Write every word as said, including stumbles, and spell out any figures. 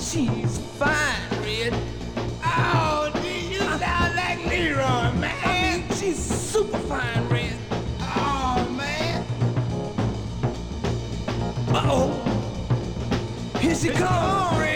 she's fine, Red. Oh, do you sound like Leroy, man? I mean, she's super fine, Red. Oh, man. Uh-oh. Here she comes, Red.